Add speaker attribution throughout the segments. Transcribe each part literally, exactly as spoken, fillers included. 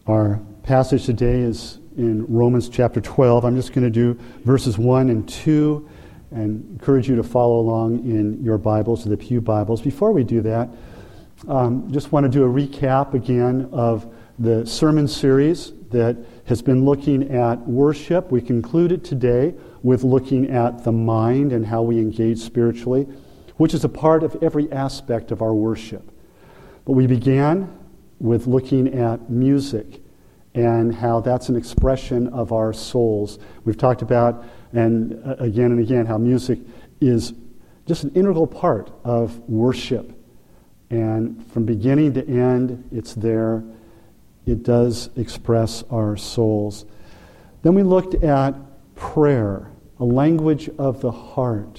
Speaker 1: Our passage today is in Romans chapter twelve. I'm just going to do verses one and two and encourage you to follow along in your Bibles, the Pew Bibles. Before we do that, um, just want to do a recap again of the sermon series that has been looking at worship. We concluded today with looking at the mind and how we engage spiritually, which is a part of every aspect of our worship. But we began with looking at music and how that's an expression of our souls. We've talked about, and uh, again and again, how music is just an integral part of worship. And from beginning to end, it's there. It does express our souls. Then we looked at prayer, a language of the heart.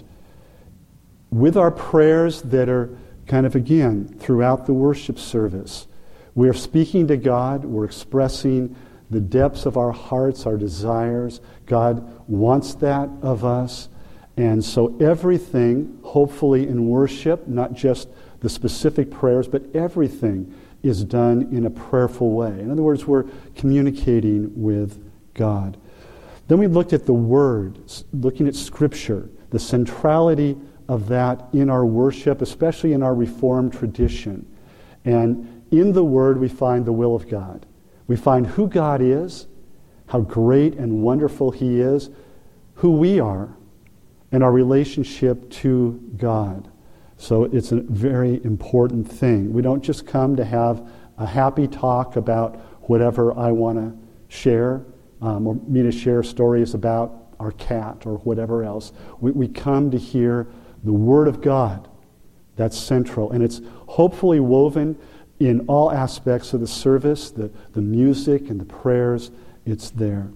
Speaker 1: With our prayers that are kind of, again, throughout the worship service, we're speaking to God, we're expressing the depths of our hearts, our desires. God wants that of us. And so everything, hopefully in worship, not just the specific prayers, but everything is done in a prayerful way. In other words, we're communicating with God. Then we looked at the Word, looking at Scripture, the centrality of that in our worship, especially in our Reformed tradition. And in the Word, we find the will of God. We find who God is, how great and wonderful He is, who we are, and our relationship to God. So it's a very important thing. We don't just come to have a happy talk about whatever I want to share, um, or me to share stories about our cat or whatever else. We, we come to hear the Word of God. That's central. And it's hopefully woven in all aspects of the service, the, the music and the prayers, it's there.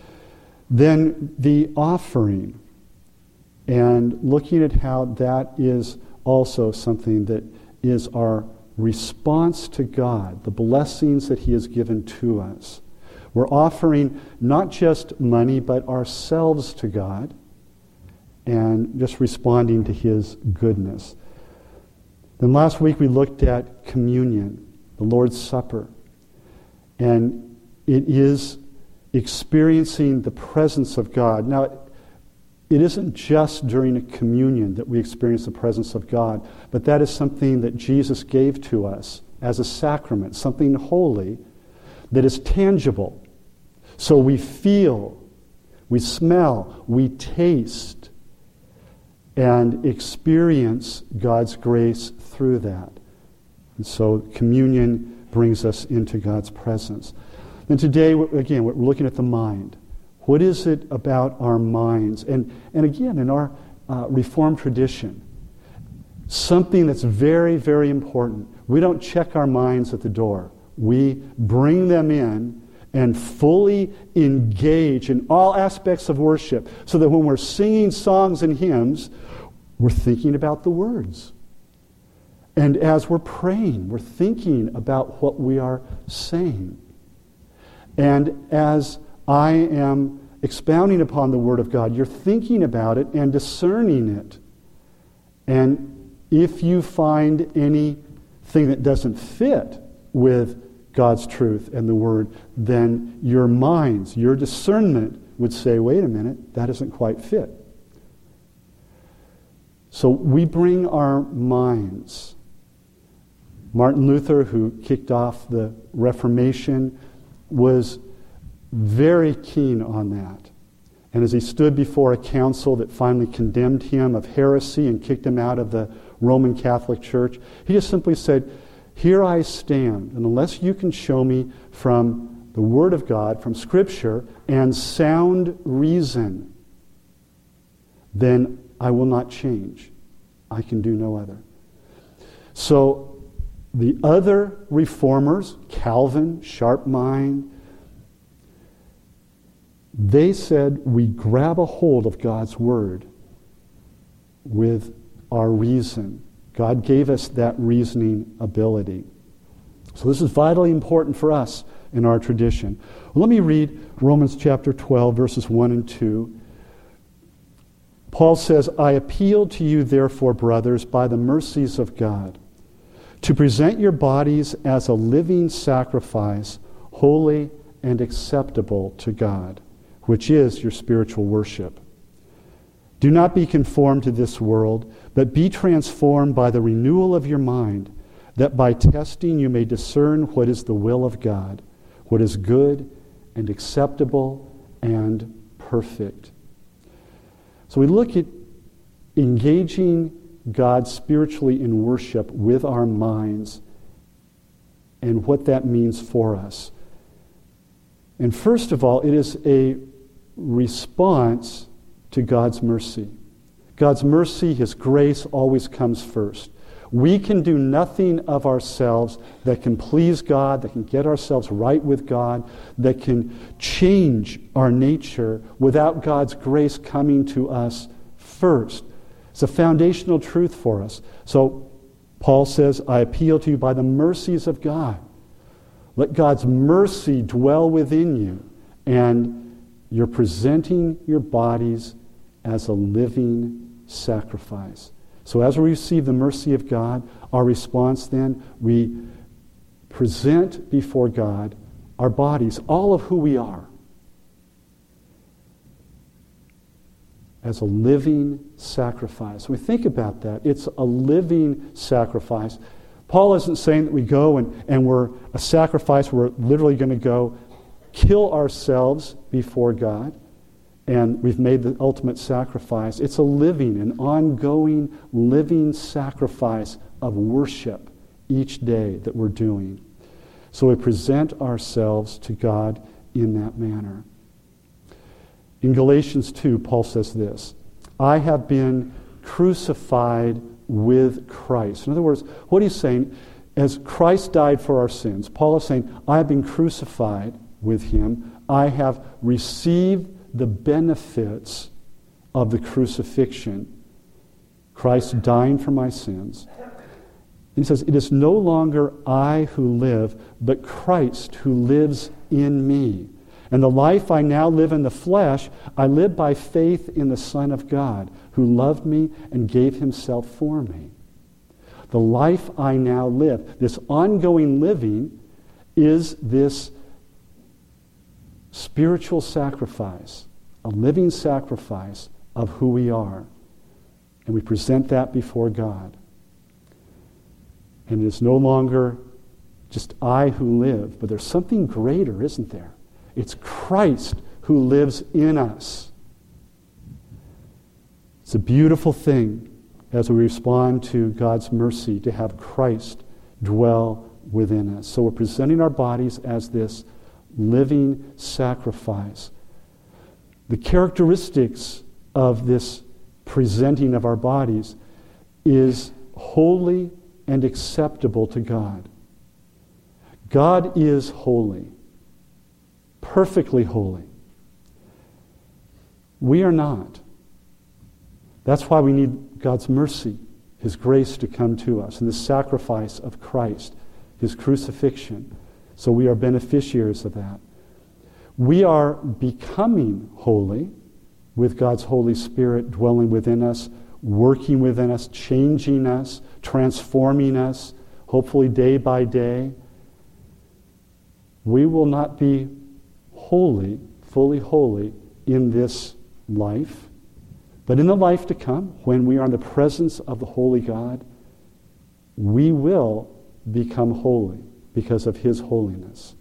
Speaker 1: Then the offering, and looking at how that is also something that is our response to God, the blessings that He has given to us. We're offering not just money, but ourselves to God, and just responding to His goodness. Then last week we looked at communion, the Lord's Supper. And it is experiencing the presence of God. Now, it isn't just during a communion that we experience the presence of God, but that is something that Jesus gave to us as a sacrament, something holy that is tangible. So we feel, we smell, we taste, and experience God's grace through that. And so communion brings us into God's presence. And today, again, we're looking at the mind. What is it about our minds? And, and again, in our uh, Reformed tradition, something that's very, very important. We don't check our minds at the door. We bring them in and fully engage in all aspects of worship, so that when we're singing songs and hymns, we're thinking about the words. And as we're praying, we're thinking about what we are saying. And as I am expounding upon the Word of God, you're thinking about it and discerning it. And if you find anything that doesn't fit with God's truth and the Word, then your minds, your discernment would say, wait a minute, that doesn't quite fit. So we bring our minds. Martin Luther, who kicked off the Reformation, was very keen on that. And as he stood before a council that finally condemned him of heresy and kicked him out of the Roman Catholic Church, he just simply said, here I stand, and unless you can show me from the Word of God, from Scripture, and sound reason, then I will not change. I can do no other. So the other reformers, Calvin, sharp mind, they said we grab a hold of God's Word with our reason. God gave us that reasoning ability. So this is vitally important for us in our tradition. Well, let me read Romans chapter twelve, verses one and two. Paul says, I appeal to you, therefore, brothers, by the mercies of God, to present your bodies as a living sacrifice, holy and acceptable to God, which is your spiritual worship. Do not be conformed to this world, but be transformed by the renewal of your mind, that by testing you may discern what is the will of God, what is good and acceptable and perfect. So we look at engaging God spiritually in worship with our minds and what that means for us. And first of all, it is a response to God's mercy. God's mercy, His grace, always comes first. We can do nothing of ourselves that can please God, that can get ourselves right with God, that can change our nature without God's grace coming to us first. It's a foundational truth for us. So Paul says, I appeal to you by the mercies of God. Let God's mercy dwell within you, and you're presenting your bodies as a living sacrifice. So as we receive the mercy of God, our response then, we present before God our bodies, all of who we are, as a living sacrifice. When we think about that, it's a living sacrifice. Paul isn't saying that we go and, and we're a sacrifice, we're literally going to go kill ourselves before God, and we've made the ultimate sacrifice. It's a living, an ongoing, living sacrifice of worship each day that we're doing. So we present ourselves to God in that manner. In Galatians two, Paul says this, I have been crucified with Christ. In other words, what he's saying, as Christ died for our sins, Paul is saying, I have been crucified with Him. I have received the benefits of the crucifixion. Christ dying for my sins. And he says, it is no longer I who live, but Christ who lives in me. And the life I now live in the flesh, I live by faith in the Son of God, who loved me and gave Himself for me. The life I now live, this ongoing living, is this spiritual sacrifice, a living sacrifice of who we are. And we present that before God. And it is no longer just I who live, but there's something greater, isn't there? It's Christ who lives in us. It's a beautiful thing as we respond to God's mercy to have Christ dwell within us. So we're presenting our bodies as this living sacrifice. The characteristics of this presenting of our bodies is holy and acceptable to God. God is holy, perfectly holy. We are not. That's why we need God's mercy, His grace to come to us, and the sacrifice of Christ, His crucifixion. So we are beneficiaries of that. We are becoming holy with God's Holy Spirit dwelling within us, working within us, changing us, transforming us, hopefully day by day. We will not be holy, fully holy in this life, but in the life to come, when we are in the presence of the holy God, we will become holy because of His holiness.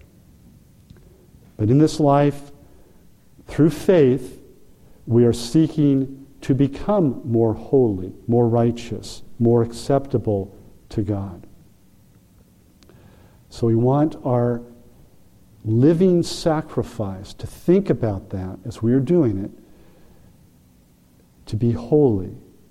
Speaker 1: But in this life, through faith, we are seeking to become more holy, more righteous, more acceptable to God. So we want our living sacrifice, to think about that as we are doing it, to be holy.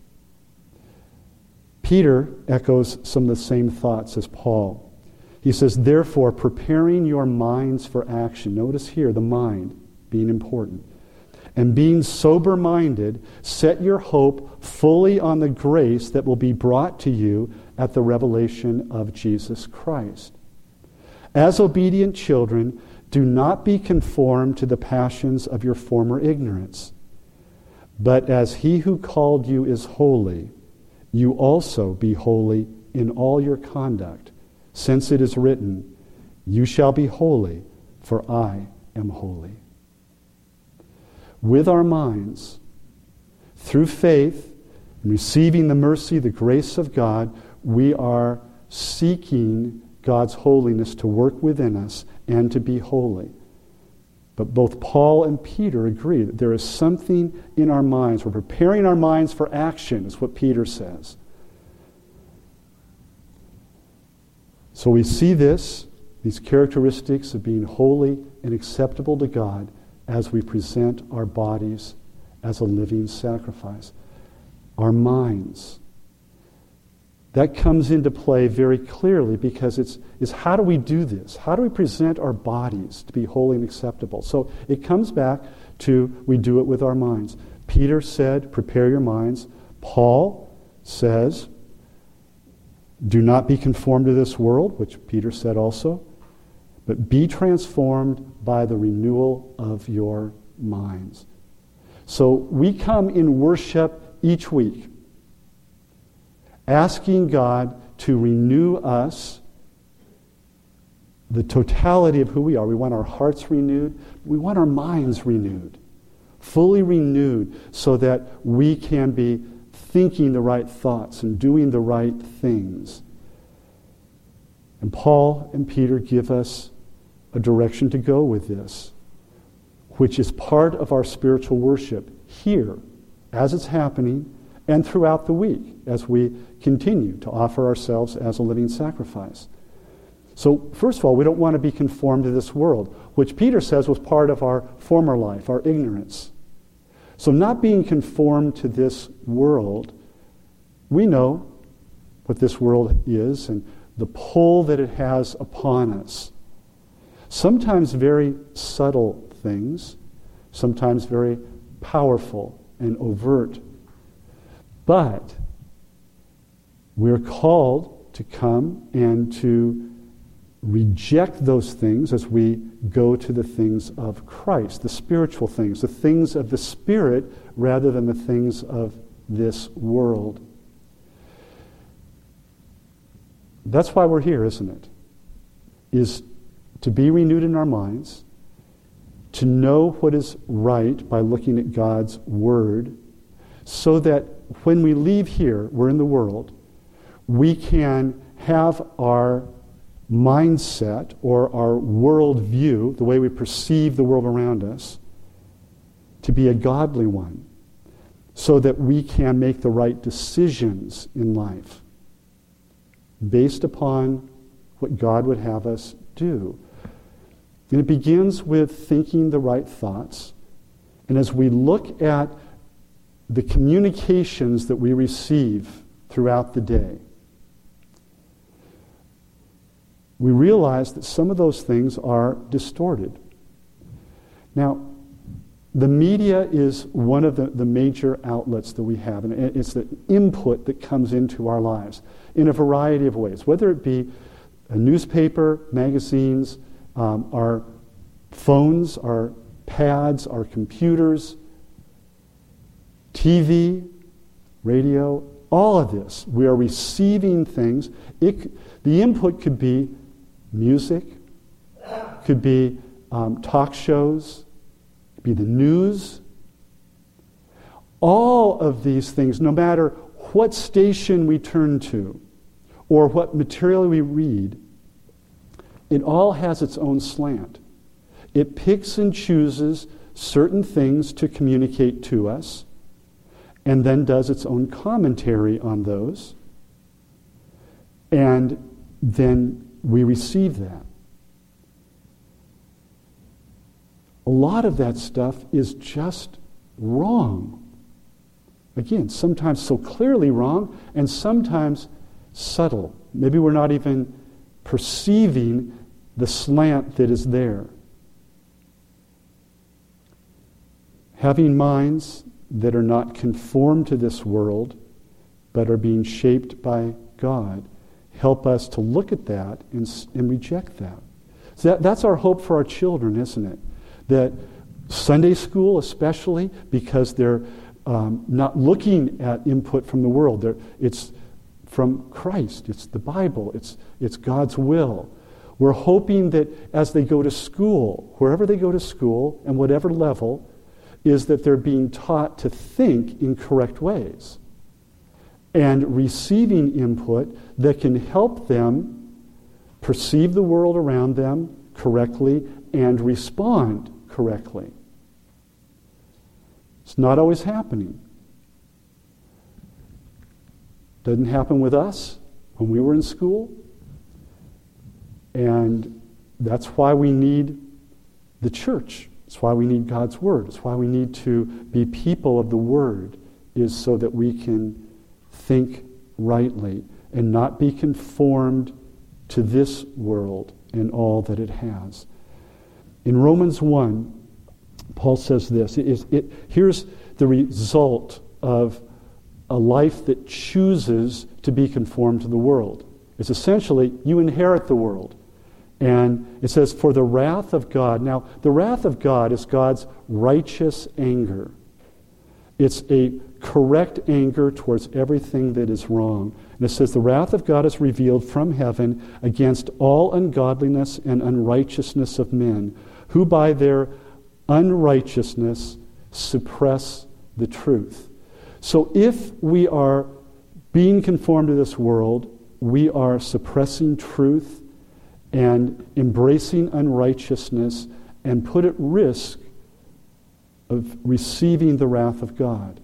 Speaker 1: Peter echoes some of the same thoughts as Paul. He says, therefore, preparing your minds for action. Notice here, the mind being important. And being sober-minded, set your hope fully on the grace that will be brought to you at the revelation of Jesus Christ. As obedient children, do not be conformed to the passions of your former ignorance. But as He who called you is holy, you also be holy in all your conduct, since it is written, You shall be holy, for I am holy. With our minds, through faith, and receiving the mercy, the grace of God, we are seeking God's holiness to work within us and to be holy. But both Paul and Peter agree that there is something in our minds. We're preparing our minds for action, is what Peter says. So we see this, these characteristics of being holy and acceptable to God as we present our bodies as a living sacrifice. Our minds. That comes into play very clearly because it's is how do we do this? How do we present our bodies to be holy and acceptable? So it comes back to we do it with our minds. Peter said, prepare your minds. Paul says, do not be conformed to this world, which Peter said also, but be transformed by the renewal of your minds. So we come in worship each week, asking God to renew us, the totality of who we are. We want our hearts renewed. We want our minds renewed, fully renewed, so that we can be thinking the right thoughts and doing the right things. And Paul and Peter give us a direction to go with this, which is part of our spiritual worship here, as it's happening, and throughout the week as we continue to offer ourselves as a living sacrifice. So, first of all, we don't want to be conformed to this world, which Peter says was part of our former life, our ignorance. So not being conformed to this world, we know what this world is and the pull that it has upon us. Sometimes very subtle things, sometimes very powerful and overt. But we're called to come and to reject those things as we go to the things of Christ, the spiritual things, the things of the Spirit rather than the things of this world. That's why we're here, isn't it? Is to be renewed in our minds, to know what is right by looking at God's Word, so that when we leave here, we're in the world, we can have our mindset or our world view, the way we perceive the world around us, to be a godly one, so that we can make the right decisions in life based upon what God would have us do. And it begins with thinking the right thoughts. And as we look at the communications that we receive throughout the day, we realize that some of those things are distorted. Now, the media is one of the, the major outlets that we have, and it's the input that comes into our lives in a variety of ways, whether it be a newspaper, magazines, um, our phones, our pads, our computers, T V, radio, all of this. We are receiving things. It, the input could be music, could be um, talk shows, could be the news. All of these things, no matter what station we turn to or what material we read, it all has its own slant. It picks and chooses certain things to communicate to us and then does its own commentary on those. And then we receive that. A lot of that stuff is just wrong. Again, sometimes so clearly wrong, and sometimes subtle. Maybe we're not even perceiving the slant that is there. Having minds that are not conformed to this world, but are being shaped by God, help us to look at that and, and reject that. So that, that's our hope for our children, isn't it? That Sunday school especially, because they're um, not looking at input from the world. They're, it's from Christ. It's the Bible. It's, it's God's will. We're hoping that as they go to school, wherever they go to school and whatever level, is that they're being taught to think in correct ways and receiving input that can help them perceive the world around them correctly and respond correctly. It's not always happening. Doesn't happen with us when we were in school. And that's why we need the church. It's why we need God's Word. It's why we need to be people of the Word, is so that we can think rightly and not be conformed to this world and all that it has. In Romans one, Paul says this. It is, it, here's the result of a life that chooses to be conformed to the world. It's essentially, you inherit the world. And it says, for the wrath of God. Now, the wrath of God is God's righteous anger. It's a correct anger towards everything that is wrong. And it says, the wrath of God is revealed from heaven against all ungodliness and unrighteousness of men, who by their unrighteousness suppress the truth. So if we are being conformed to this world, we are suppressing truth and embracing unrighteousness and put at risk of receiving the wrath of God.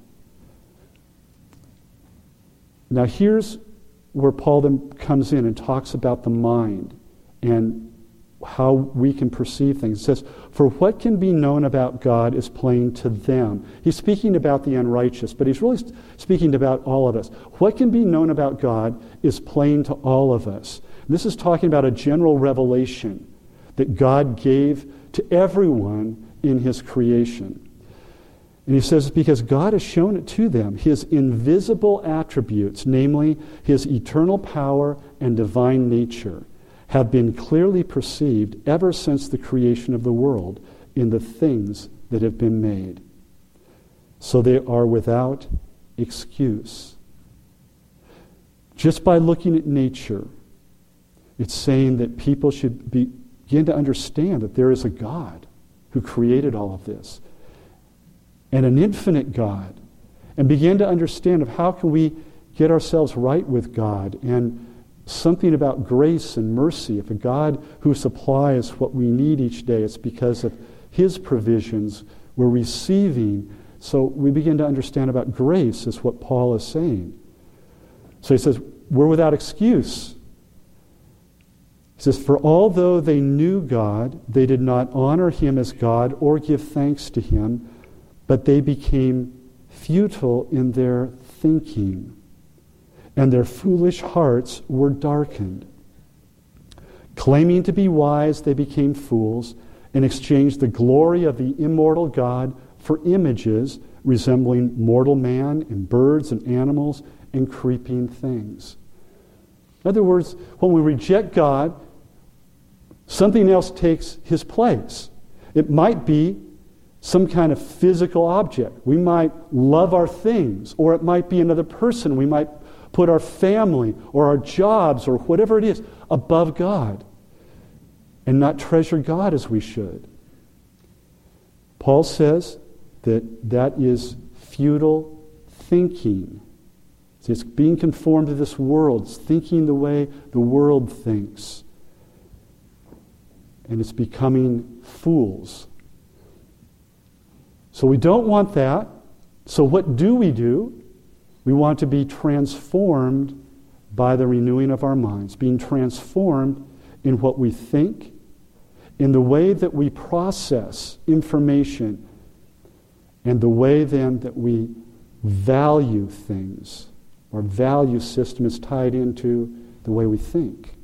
Speaker 1: Now here's where Paul then comes in and talks about the mind and how we can perceive things. It says, for what can be known about God is plain to them. He's speaking about the unrighteous, but he's really speaking about all of us. What can be known about God is plain to all of us. And this is talking about a general revelation that God gave to everyone in his creation. And he says, because God has shown it to them, his invisible attributes, namely his eternal power and divine nature, have been clearly perceived ever since the creation of the world in the things that have been made. So they are without excuse. Just by looking at nature, it's saying that people should be, begin to understand that there is a God who created all of this, and an infinite God, and begin to understand of how can we get ourselves right with God, and something about grace and mercy. If a God who supplies what we need each day, it's because of his provisions we're receiving. So we begin to understand about grace, is what Paul is saying. So he says, we're without excuse. He says, for although they knew God, they did not honor him as God or give thanks to him, but they became futile in their thinking, and their foolish hearts were darkened. Claiming to be wise, they became fools and exchanged the glory of the immortal God for images resembling mortal man and birds and animals and creeping things. In other words, when we reject God, something else takes his place. It might be some kind of physical object. We might love our things, or it might be another person. We might put our family or our jobs or whatever it is above God and not treasure God as we should. Paul says that that is futile thinking. It's being conformed to this world. It's thinking the way the world thinks. And it's becoming fools. So we don't want that. So what do we do? We want to be transformed by the renewing of our minds, being transformed in what we think, in the way that we process information, and the way then that we value things. Our value system is tied into the way we think.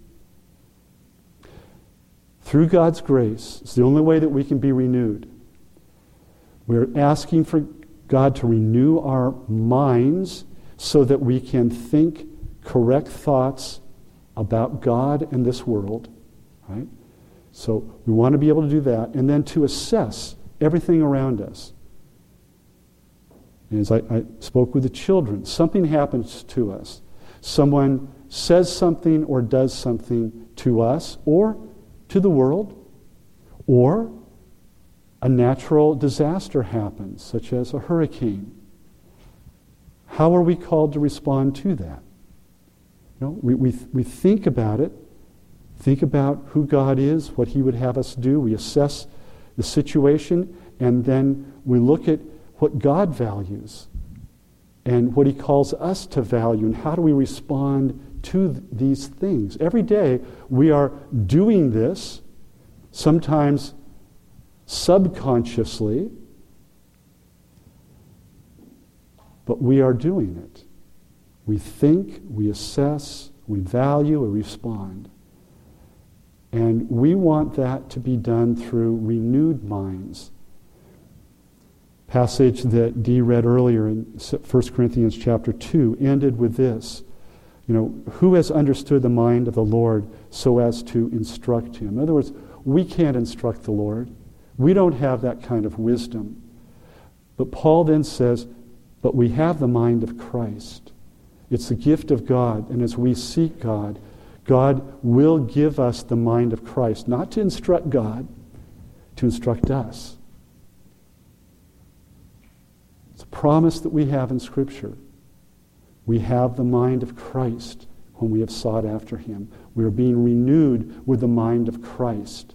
Speaker 1: Through God's grace, it's the only way that we can be renewed. We're asking for God to renew our minds so that we can think correct thoughts about God and this world, right? So we want to be able to do that, and then to assess everything around us. And as I, I spoke with the children, something happens to us. Someone says something or does something to us, or to the world, or a natural disaster happens, such as a hurricane. How are we called to respond to that? You know, we, we, we think about it, think about who God is, what He would have us do. We assess the situation, and then we look at what God values and what He calls us to value, and how do we respond to th- these things. Every day we are doing this, sometimes subconsciously, but we are doing it. We think, we assess, we value, we respond. And we want that to be done through renewed minds. Passage that Dee read earlier in First Corinthians chapter two ended with this. You know, who has understood the mind of the Lord so as to instruct him? In other words, we can't instruct the Lord. We don't have that kind of wisdom. But Paul then says, but we have the mind of Christ. It's the gift of God, and as we seek God, God will give us the mind of Christ, not to instruct God, to instruct us. It's a promise that we have in Scripture. We have the mind of Christ when we have sought after Him. We are being renewed with the mind of Christ.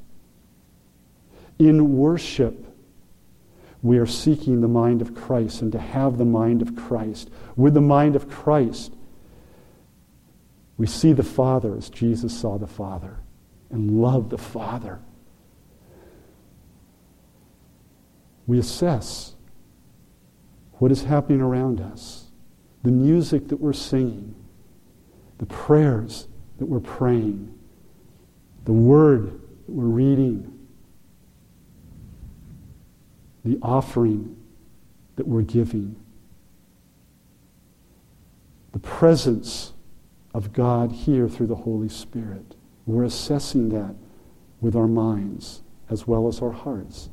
Speaker 1: In worship, we are seeking the mind of Christ, and to have the mind of Christ. With the mind of Christ, we see the Father as Jesus saw the Father, and love the Father. We assess what is happening around us, the music that we're singing, the prayers that we're praying, the word that we're reading, the offering that we're giving, the presence of God here through the Holy Spirit. We're assessing that with our minds as well as our hearts.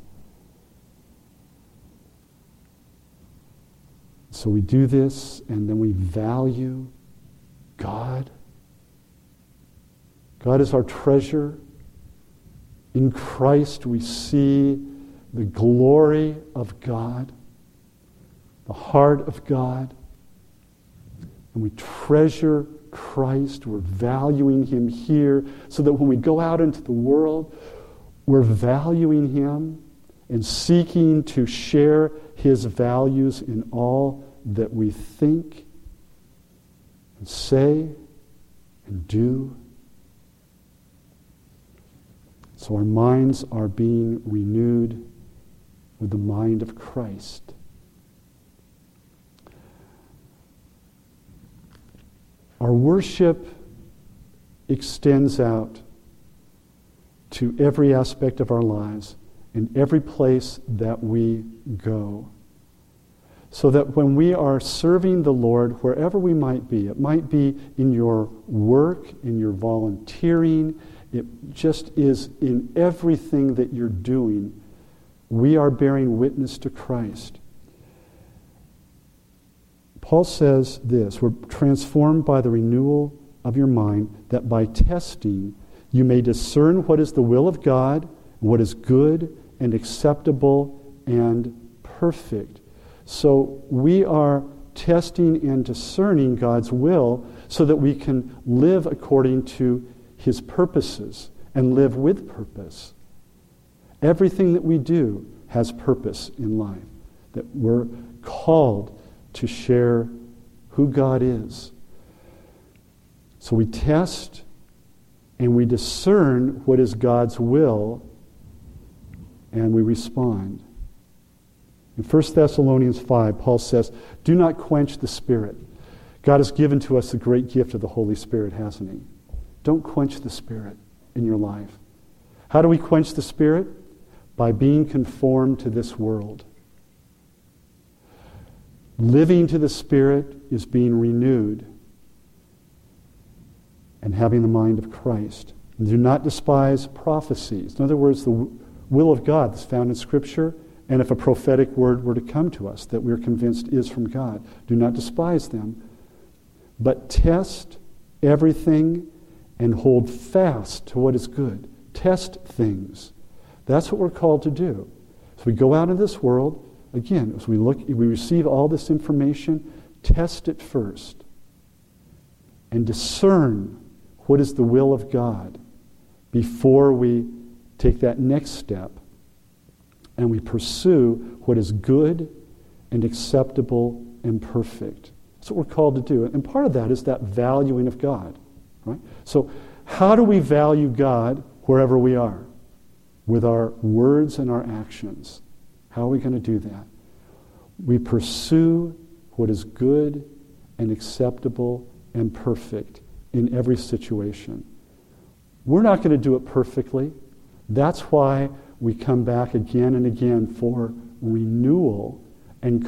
Speaker 1: So we do this, and then we value God. God is our treasure. In Christ we see the glory of God, the heart of God, and we treasure Christ. We're valuing Him here so that when we go out into the world, we're valuing Him and seeking to share His values in all that we think and say and do. So our minds are being renewed with the mind of Christ. Our worship extends out to every aspect of our lives in every place that we go. So that when we are serving the Lord, wherever we might be, it might be in your work, in your volunteering, it just is in everything that you're doing, we are bearing witness to Christ. Paul says this, we're transformed by the renewal of your mind, that by testing you may discern what is the will of God, what is good and acceptable and perfect. So we are testing and discerning God's will so that we can live according to His purposes and live with purpose. Everything that we do has purpose in life, that we're called to share who God is. So we test and we discern what is God's will, and we respond. In First Thessalonians five, Paul says, do not quench the Spirit. God has given to us the great gift of the Holy Spirit, hasn't He? Don't quench the Spirit in your life. How do we quench the Spirit? By being conformed to this world. Living to the Spirit is being renewed and having the mind of Christ. And do not despise prophecies. In other words, the will of God that's found in Scripture, and if a prophetic word were to come to us that we're convinced is from God, do not despise them, but test everything and hold fast to what is good. test things. That's what we're called to do. So we go out in this world, again, as we look, we receive all this information, test it first. And discern what is the will of God before we take that next step and we pursue what is good and acceptable and perfect. That's what we're called to do. And part of that is that valuing of God. Right? So how do we value God wherever we are? With our words and our actions. How are we going to do that? We pursue what is good and acceptable and perfect in every situation. We're not going to do it perfectly. That's why we come back again and again for renewal and